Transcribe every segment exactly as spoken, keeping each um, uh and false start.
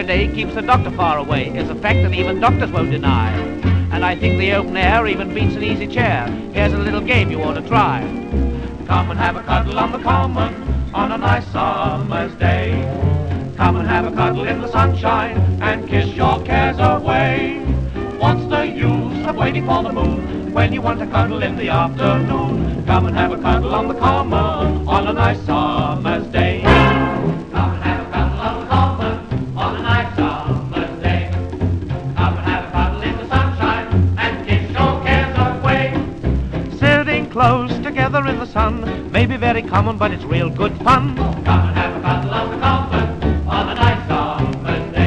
a day keeps the doctor far away is a fact that even doctors won't deny. And I think the open air even beats an easy chair. Here's a little game you ought to try. Come and have a cuddle on the common on a nice summer's day. Come and have a cuddle in the sunshine and kiss your cares away. What's the use of waiting for the moon when you want to cuddle in the afternoon? Come and have a cuddle on the common on a nice summer's day. Come and have a cuddle on the common on a nice summer's day. Come and have a cuddle in the sunshine and kiss your cares away. Sitting close together in the sun may be very common, but it's real good fun. Come and have a cuddle on the common on a nice summer's day.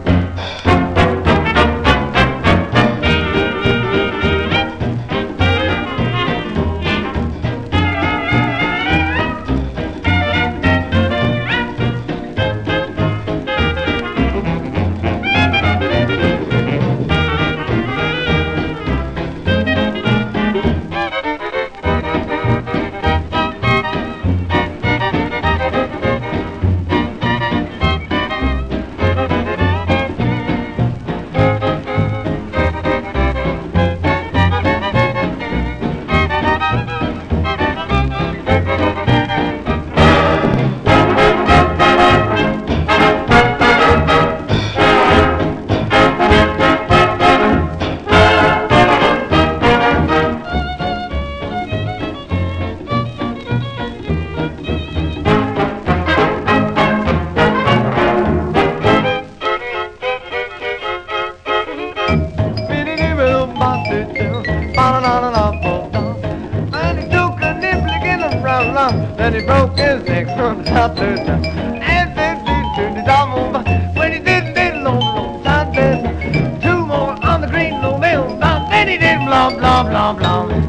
Then he broke his neck from top to top. And then he turned it on when he did it long, long time. Then two more on the green, no mail. Then he did blah, blah, blah, blah.